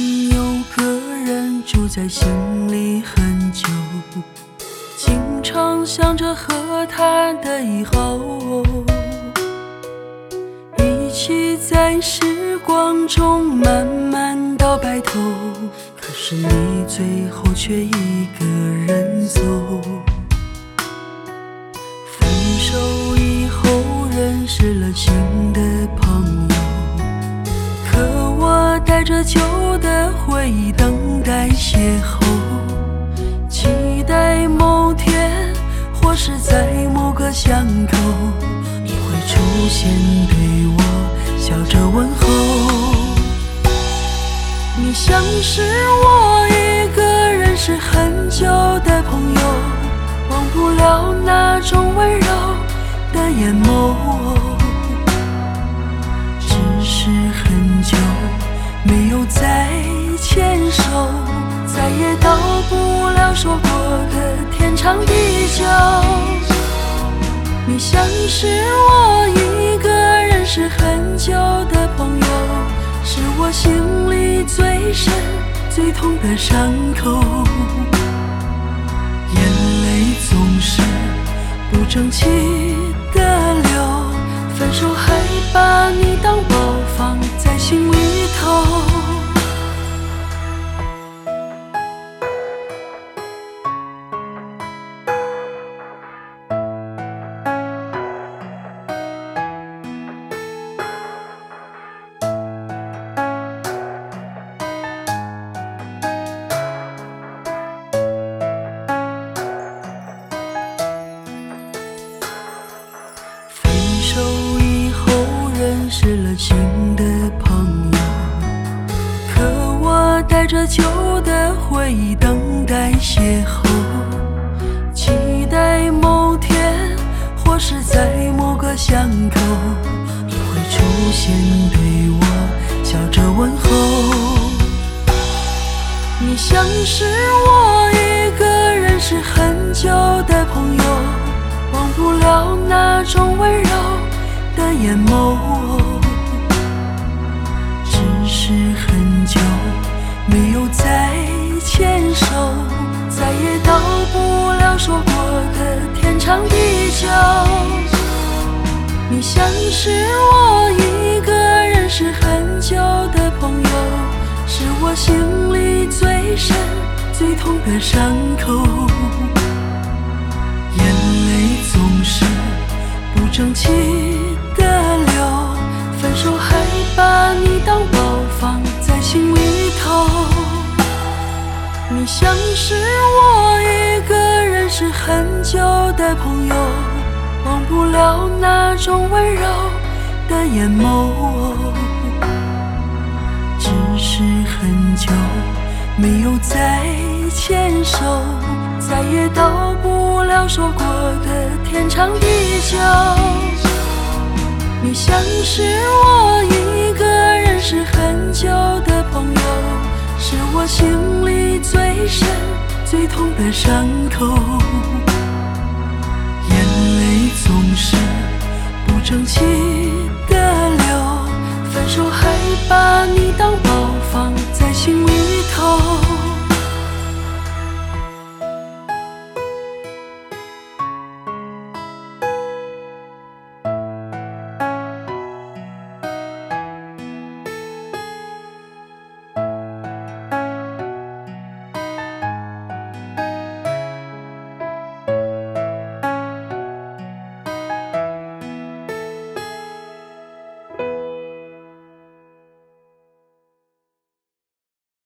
有个人住在心里很久，经常想着和他的以后，一起在时光中慢慢到白头。可是你最后却一个人走，分手以后认识了新的朋友，可我带着旧的回忆等待邂逅，期待某天或是在某个巷口，你会出现对我笑着问候。你像是我一个认识很久的朋友，忘不了那种温柔的眼眸，只是很久没有再牵手，再也到不了说过的天长地久。你像是我一个认识很久的朋友，是我心里最深最痛的伤口，眼泪总是不争气的流，分手还把你当宝放在心里头。认识了新的朋友，可我带着旧的回忆等待邂逅，期待某天或是在某个巷口，你会出现对我笑着问候。你像是我一个认识很久的朋友，忘不了那种温柔的眼眸，只是很久没有再牵手，再也到不了说过的天长地久。你像是我一个认识很久的朋友，是我心里最深最痛的伤口，眼泪总是不争气的流，分手还把你当宝放在心里头。你像是我一个认识很久的朋友，忘不了那种温柔的眼眸，只是很久没有再牵手，再也到不了说过的天长地久。你像是我一个认识很久的朋友，是我心里最深最痛的伤口，眼泪总是不争气的流，分手还把你当宝放在心里头。